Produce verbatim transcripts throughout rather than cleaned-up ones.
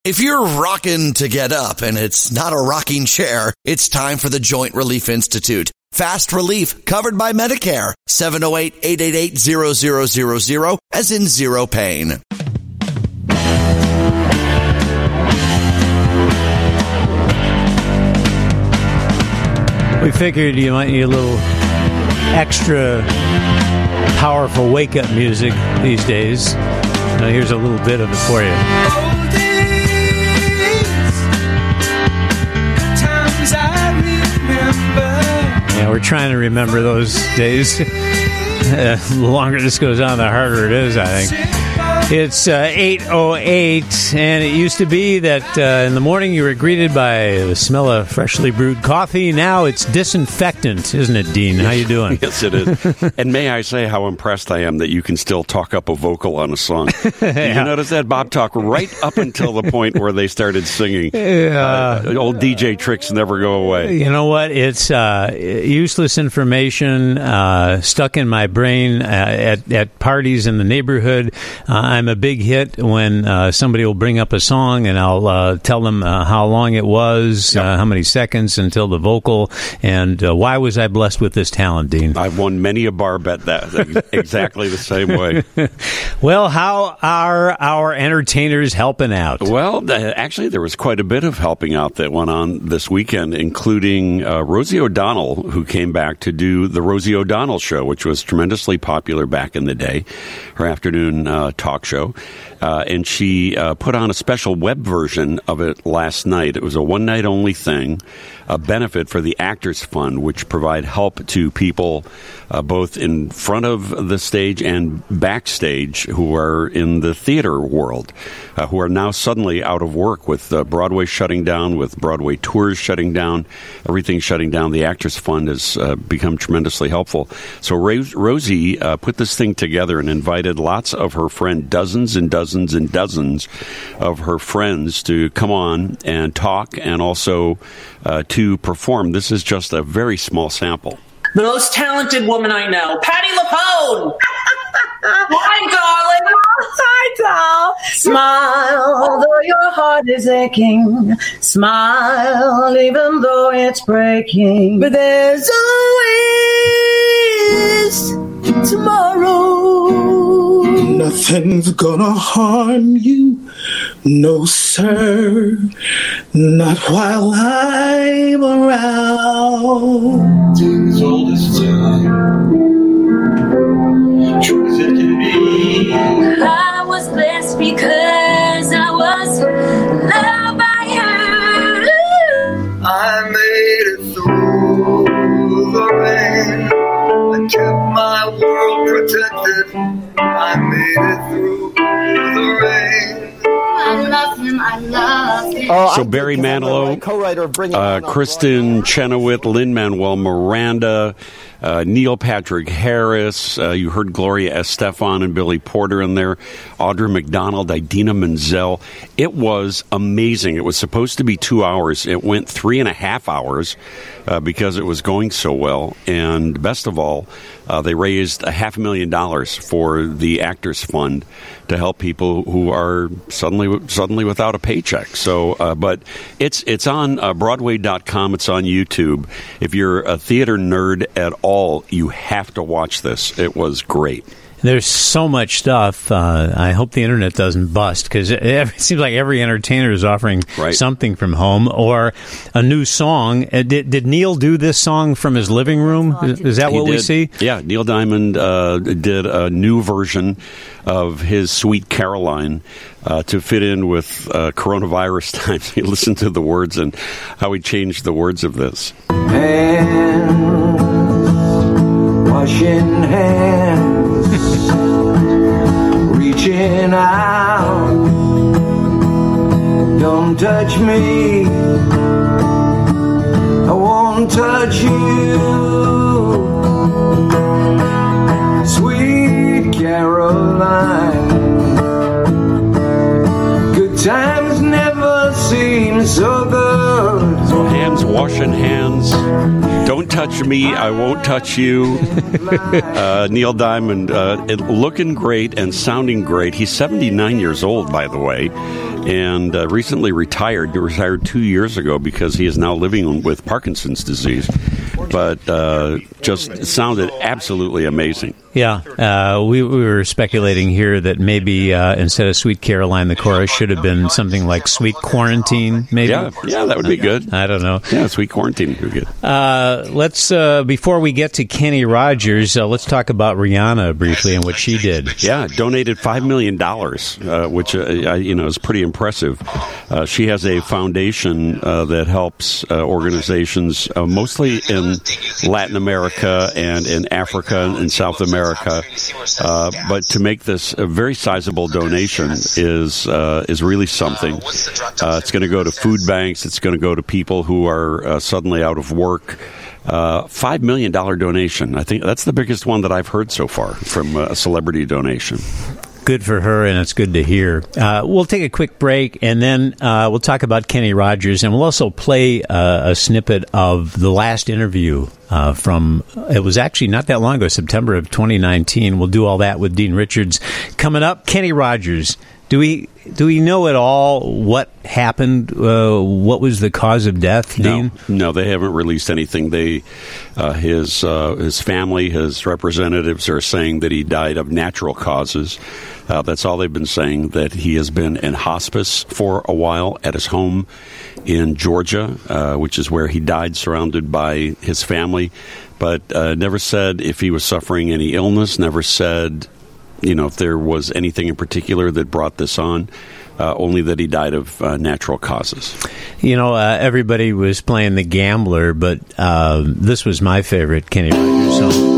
If you're rocking to get up and it's not a rocking chair, it's time for the Joint Relief Institute. Fast relief covered by Medicare. seven oh eight, eight eight eight, zero zero zero zero, as in zero pain. We figured you might need a little extra powerful wake-up music these days. Now here's a little bit of it for you. Yeah, we're trying to remember those days. Uh, the longer this goes on, the harder it is, I think. It's uh, eight oh eight, and it used to be that uh, in the morning you were greeted by the smell of freshly brewed coffee. Now it's disinfectant, isn't it, Dean? How you doing? Yes, it is. And may I say how impressed I am that you can still talk up a vocal on a song. Did yeah. you notice that, Bob? Talk right up until the point where they started singing. Yeah. Uh, old D J tricks never go away. You know what? It's uh, useless information uh, stuck in my brain uh, at, at parties in the neighborhood. Uh, I'm a big hit when uh, somebody will bring up a song, and I'll uh, tell them uh, how long it was, yep. uh, how many seconds until the vocal, and uh, why was I blessed with this talent, Dean? I've won many a bar bet that exactly the same way. Well, how are our entertainers helping out? Well, th- actually, there was quite a bit of helping out that went on this weekend, including uh, Rosie O'Donnell, who came back to do the Rosie O'Donnell Show, which was tremendously popular back in the day, her afternoon uh, talk show. Uh, and she uh, put on a special web version of it last night. It was a one-night-only thing, a benefit for the Actors Fund, which provide help to people uh, both in front of the stage and backstage who are in the theater world, uh, who are now suddenly out of work with uh, Broadway shutting down, with Broadway tours shutting down, everything shutting down. The Actors Fund has uh, become tremendously helpful. So Ray- Rosie uh, put this thing together and invited lots of her friends, dozens and dozens and dozens of her friends to come on and talk and also uh, to perform. This is just a very small sample. The most talented woman I know, Patti LuPone. Hi, darling. Hi, doll. Smile, though your heart is aching. Smile, even though it's breaking. But there's always tomorrow. Nothing's gonna harm you, no sir, not while I'm around. As old as time, true as it can be. I was blessed because I was loved by you. I made it through the rain. I kept my world protected. I made it through the rain. I love him. I love him. Uh, so Barry Manilow, co-writer of Bring It uh, Kristen Chenoweth, Lin-Manuel Miranda, uh, Neil Patrick Harris. Uh, you heard Gloria Estefan and Billy Porter in there. Audra McDonald, Idina Menzel. It was amazing. It was supposed to be two hours. It went three and a half hours uh, because it was going so well. And best of all, uh, they raised a half a million dollars for the Actors Fund to help people who are suddenly suddenly without a paycheck. So, uh, but it's it's on uh, Broadway dot com. It's on YouTube. If you're a theater nerd at all, you have to watch this. It was great. There's so much stuff. Uh, I hope the internet doesn't bust, because it, it seems like every entertainer is offering right. something from home or a new song. Uh, did, did Neil do this song from his living room? Is, is that he what did. we see? Yeah, Neil Diamond uh, did a new version of his Sweet Caroline uh, to fit in with uh, coronavirus times. He listened to the words and how he changed the words of this. Hands, washing hands. Reaching out, don't touch me, I won't touch you, sweet Caroline, good times never seem so good. So hands washing hands. Don't touch me, I won't touch you. uh, Neil Diamond, uh, it, looking great and sounding great. He's seventy-nine years old, by the way, and uh, recently retired. He retired two years ago because he is now living with Parkinson's disease. But uh, just sounded absolutely amazing. Yeah, uh, we, we were speculating here that maybe uh, instead of Sweet Caroline, the chorus should have been something like Sweet Quarantine, maybe? Yeah, yeah, that would be good. I don't know. Yeah, Sweet Quarantine would be good. Uh, let's, uh, before we get to Kenny Rogers, uh, let's talk about Rihanna briefly and what she did. Yeah, donated five million dollars, uh, which, uh, you know, is pretty impressive. Uh, she has a foundation uh, that helps uh, organizations uh, mostly in Latin America and in Africa and South America. Uh, but to make this a very sizable donation is uh, is really something. Uh, it's going to go to food banks. It's going to go to people who are uh, suddenly out of work. Uh, Five million dollar donation. I think that's the biggest one that I've heard so far from a celebrity donation. Good for her, and it's good to hear. Uh, we'll take a quick break, and then uh, we'll talk about Kenny Rogers, and we'll also play uh, a snippet of the last interview uh, from, it was actually not that long ago, September of twenty nineteen. We'll do all that with Dean Richards. Coming up, Kenny Rogers. Do we do we know at all what happened? Uh, what was the cause of death, Dean? No, no, they haven't released anything. They, uh, his uh, his family, his representatives are saying that he died of natural causes. Uh, that's all they've been saying. That he has been in hospice for a while at his home in Georgia, uh, which is where he died, surrounded by his family. But uh, never said if he was suffering any illness. Never said, you know, if there was anything in particular that brought this on, uh, only that he died of uh, natural causes. You know, uh, everybody was playing The Gambler, but uh, this was my favorite Kenny Rogers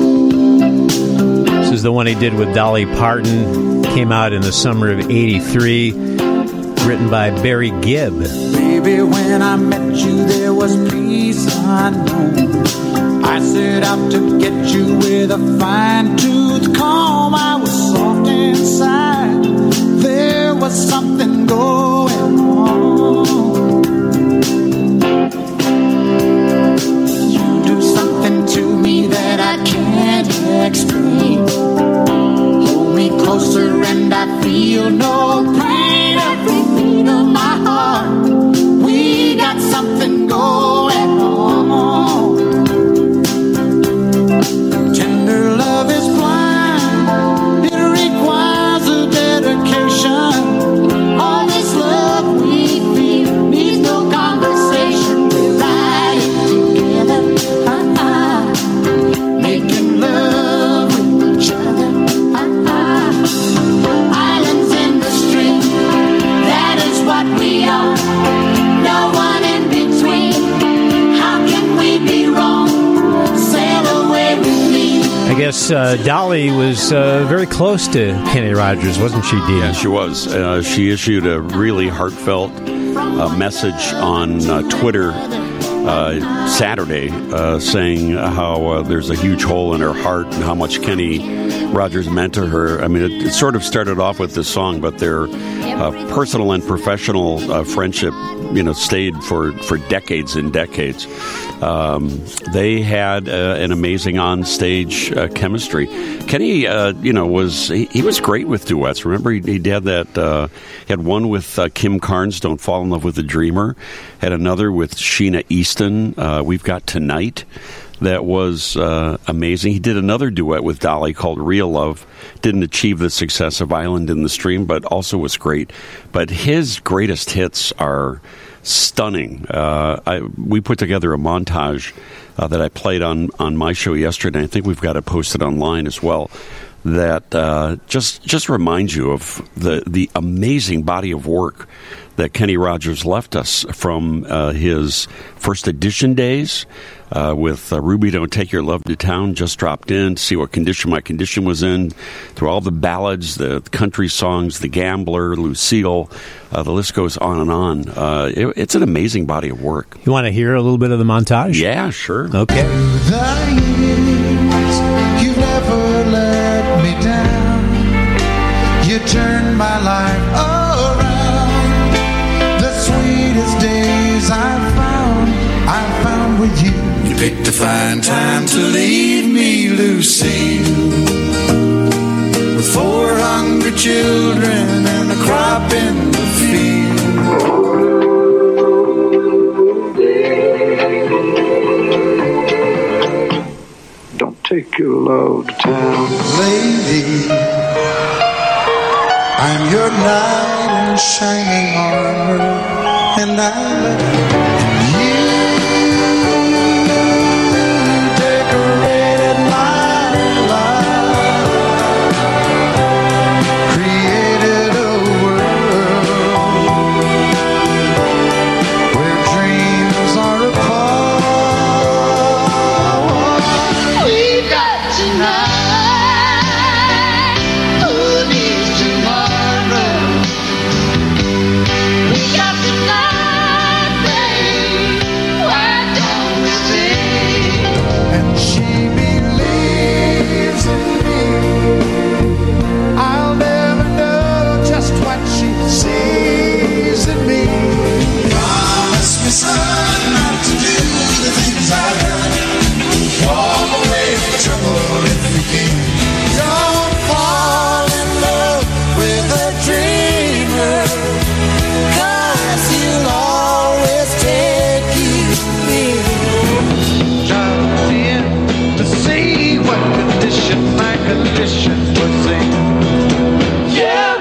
song. This is the one he did with Dolly Parton. Came out in the summer of eighty-three, written by Barry Gibb. Baby, when I met you, there was peace unknown. I set out to get you with a fine-tooth comb. I was soft inside. There was something going on. You do something to me that I can't explain. Hold me closer and I feel no pain. Every beat of my heart, we got something going on. Tender love is blind. It requires a dedication. All this love we feel needs no conversation. We're riding together, uh-uh. Making love with each other, uh-uh. Islands in the stream, that is what we are. No one in between. How can we be wrong? Sail away with me. I guess uh, Dolly was uh, very close to Kenny Rogers, wasn't she, Dean? Yeah, she was. Uh, she issued a really heartfelt uh, message on uh, Twitter uh, Saturday uh, saying how uh, there's a huge hole in her heart and how much Kenny Rogers meant to her. I mean, it, it sort of started off with this song, but their uh, personal and professional uh, friendship, you know, stayed for, for decades and decades. Um, they had uh, an amazing on-stage uh, chemistry. Kenny, uh, you know, was he, he was great with duets. Remember, he, he had that. Uh, he had one with uh, Kim Carnes, "Don't Fall in Love with a Dreamer." Had another with Sheena Easton, uh, "We've Got Tonight." That was uh, amazing. He did another duet with Dolly called "Real Love." Didn't achieve the success of "Island in the Stream," but also was great. But his greatest hits are stunning. Uh, I, we put together a montage uh, that I played on, on my show yesterday. I think we've got it posted online as well. That uh, just just reminds you of the the amazing body of work that Kenny Rogers left us from uh, his First Edition days uh, with uh, Ruby, Don't Take Your Love to Town, Just Dropped In, See What Condition My Condition Was In, through all the ballads, the country songs, The Gambler, Lucille, uh, the list goes on and on. Uh, it, it's an amazing body of work. You want to hear a little bit of the montage? Yeah, sure. Okay. The years, you've never let me down. You turned my life around. The sweetest days I've found, I find time to leave me, Lucille, with four hungry children and a crop in the field. Don't take your love to town, lady. I'm your knight in shining armor, and I love you. Decorated my life, created a world where dreams are apart. We got tonight, who needs tomorrow? We got tonight, babe, why don't we stay? And she believes in me. I'll never know just what she sees in me. Promise me, son, not to do the things I've done. Walk away from trouble if you can. Don't fall in love with a dreamer, 'cause he'll always take you in. Jumped in to see what condition my condition was in. Yeah,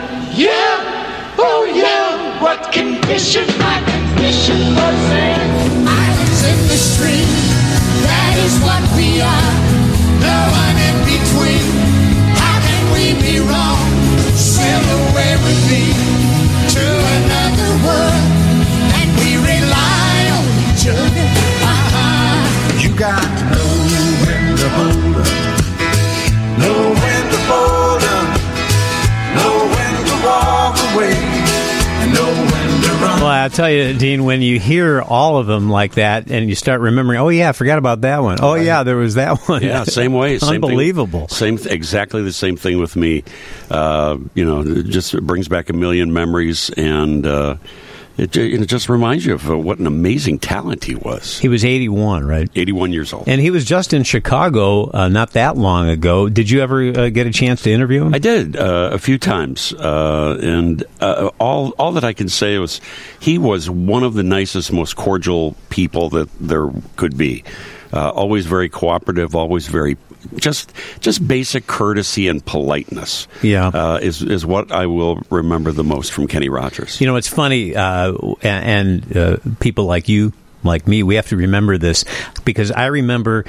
yeah, oh yeah, what condition my condition was in. Islands in the stream, that is what we are. No one in between. How can we be wrong? Sail away with me to another world, and we rely on each other. Uh-huh. You got to know when to hold up, know when to fold up, know when to walk away, and know when to run. Well, I'll tell you, Dean, when you hear all of them like that and you start remembering, oh, yeah, I forgot about that one. Oh, yeah, there was that one. Yeah, same way. Same Unbelievable. Thing, same, th- exactly the same thing with me. Uh, you know, it just brings back a million memories, and uh, it, ju- it just reminds you of uh, what an amazing talent he was. He was eighty-one, right? eighty-one years old. And he was just in Chicago uh, not that long ago. Did you ever uh, get a chance to interview him? I did uh, a few times, uh, and uh, all all that I can say was he was one of the nicest, most cordial people that there could be. Uh, always very cooperative, always very just just basic courtesy and politeness. Yeah, uh, is is what I will remember the most from Kenny Rogers. You know, it's funny, uh, and, and uh, people like you, like me, we have to remember this because I remember.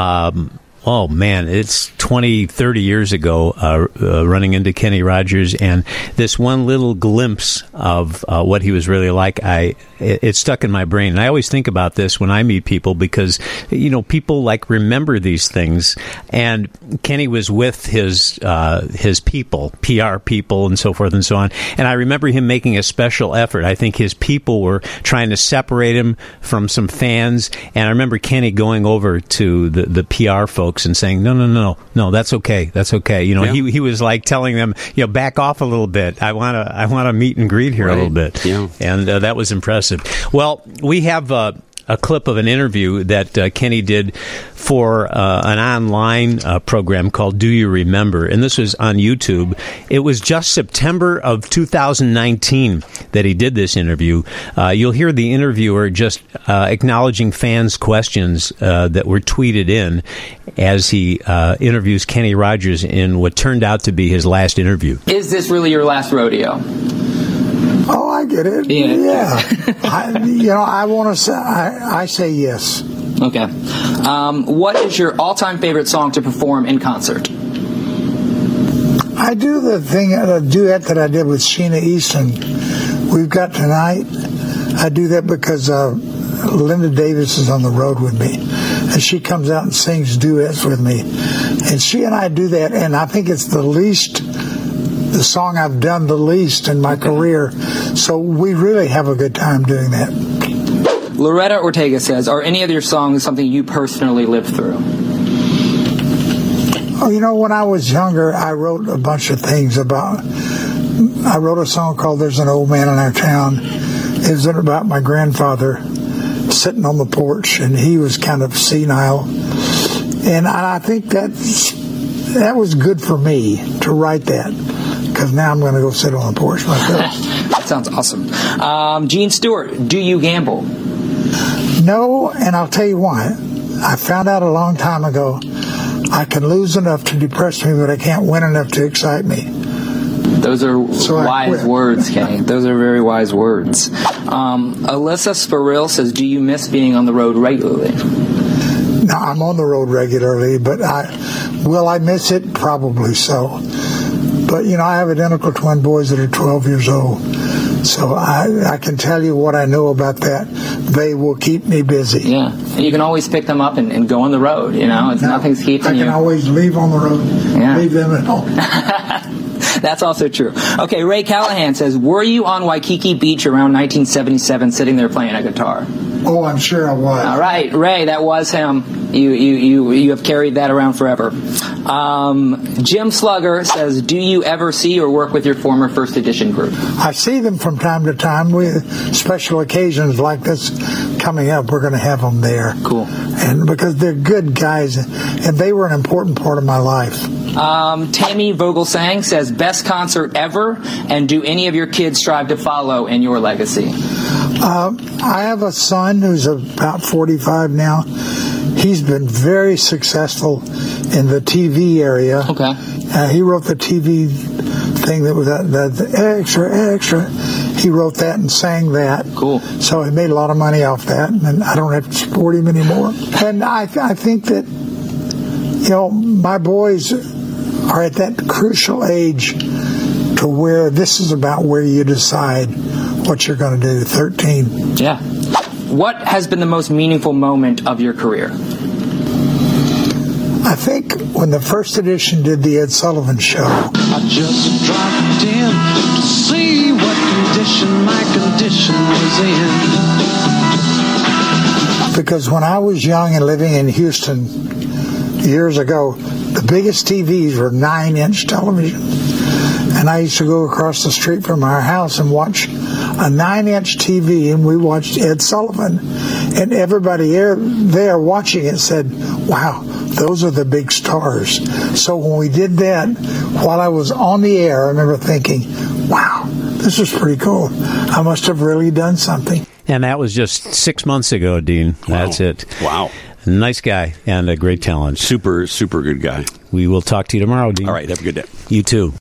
Um, Oh, man, it's twenty, thirty years ago uh, uh, running into Kenny Rogers, and this one little glimpse of uh, what he was really like, I it, it stuck in my brain. And I always think about this when I meet people because, you know, people, like, remember these things. And Kenny was with his uh, his people, P R people and so forth and so on. And I remember him making a special effort. I think his people were trying to separate him from some fans. And I remember Kenny going over to the, the P R folks and saying, no, no, no, no, that's okay. That's okay. You know, yeah. he he was like telling them, you know, back off a little bit. I want to I want to meet and greet here right. a little bit. Yeah. And uh, that was impressive. Well, we have uh, a clip of an interview that uh, Kenny did for uh, an online uh, program called Do You Remember? And this was on YouTube. It was just September of two thousand nineteen that he did this interview. Uh, you'll hear the interviewer just uh, acknowledging fans' questions uh, that were tweeted in as he uh, interviews Kenny Rogers in what turned out to be his last interview. Is this really your last rodeo? Oh, I get it. Yeah. yeah. I, you know, I want to say, I, I say yes. Okay. Um, what is your all-time favorite song to perform in concert? I do the thing, the duet that I did with Sheena Easton, We've Got Tonight. I do that because uh, Linda Davis is on the road with me, and she comes out and sings duets with me. And she and I do that, and I think it's the least... the song I've done the least in my okay. career, so we really have a good time doing that. Loretta Ortega says, are any of your songs something you personally lived through? Oh, you know, when I was younger, I wrote a bunch of things about, I wrote a song called There's an Old Man in Our Town. It was about my grandfather sitting on the porch, and he was kind of senile. And I think that's, that was good for me to write that, because now I'm going to go sit on the porch myself. That sounds awesome. Um, Gene Stewart, do you gamble? No, and I'll tell you why. I found out a long time ago I can lose enough to depress me, but I can't win enough to excite me. Those are So I wise quit. words, Kenny. Those are very wise words. Um, Alyssa Sparill says, do you miss being on the road regularly? No, I'm on the road regularly, but I will I miss it? Probably so. But, you know, I have identical twin boys that are twelve years old. So I, I can tell you what I know about that. They will keep me busy. Yeah. And you can always pick them up and, and go on the road, you know? It's No, nothing's keeping I you. can always leave on the road, Yeah. leave them at home. That's also true. Okay, Ray Callahan says, were you on Waikiki Beach around nineteen seventy-seven sitting there playing a guitar? Oh, I'm sure I was. All right, Ray, that was him. You you you, you have carried that around forever. Um, Jim Slugger says, do you ever see or work with your former First Edition group? I see them from time to time. We special occasions like this coming up, we're going to have them there. Cool. And because they're good guys, and they were an important part of my life. Um, Tammy Vogelsang says, best concert ever, and do any of your kids strive to follow in your legacy? Uh, I have a son who's about forty-five now. He's been very successful in the T V area. Okay. Uh, he wrote the T V thing that was that, the, the extra, extra. He wrote that and sang that. Cool. So he made a lot of money off that, and I don't have to support him anymore. And I, I think that, you know, my boys are at that crucial age to where this is about where you decide what you're going to do, thirteen. Yeah. What has been the most meaningful moment of your career? I think when the First Edition did the Ed Sullivan Show, I just dropped in to see what condition my condition was in. because when I was young and living in Houston years ago, the biggest T Vs were nine-inch televisions. And I used to go across the street from our house and watch a nine-inch T V, and we watched Ed Sullivan. And everybody there, there watching it said, wow, those are the big stars. So when we did that, while I was on the air, I remember thinking, wow, this is pretty cool. I must have really done something. And that was just six months ago, Dean. Wow. That's it. Wow. Nice guy and a great talent. Super, super good guy. We will talk to you tomorrow, Dean. All right. Have a good day. You too.